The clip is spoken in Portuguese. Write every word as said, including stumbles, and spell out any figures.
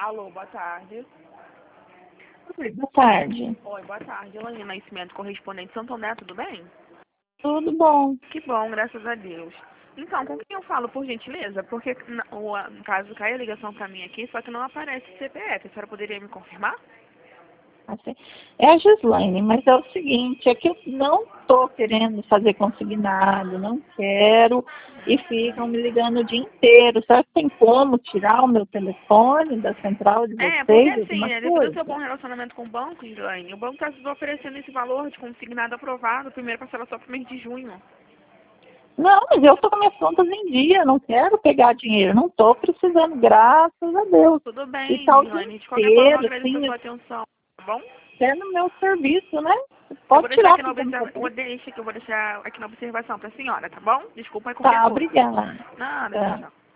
Alô, boa tarde. Oi, boa tarde. Oi, boa tarde. Elaine Nascimento, correspondente Santo André, tudo bem? Tudo bom? Que bom, graças a Deus. Então, com quem eu falo, por gentileza? Porque, na- o- no caso, caiu a ligação pra mim aqui, só que não aparece C P F. A senhora poderia me confirmar? Assim, é a Gislaine, mas é o seguinte, é que eu não estou querendo fazer consignado, não quero, e ficam me ligando o dia inteiro. Será que tem como tirar o meu telefone da central de É, porque vocês, assim, alguma né, devido ao seu coisa? bom relacionamento com o banco, Elaine, o banco está oferecendo esse valor de consignado aprovado, primeiro parcela só pro mês de junho. Não, mas eu estou com minhas contas em dia, não quero pegar dinheiro, não estou precisando, graças a Deus. Tudo E bem, está o dia Elaine. De qualquer forma, eu inteiro, agradeço a sim, sua atenção, tá bom? até no meu serviço, né? Eu vou Pode deixar tirar aqui na porque eu não observação, tô. deixa que eu vou deixar aqui na observação pra senhora, tá bom? Desculpa aí qualquer Tá, coisa. obrigada. Nada, tchau, Tá. tchau.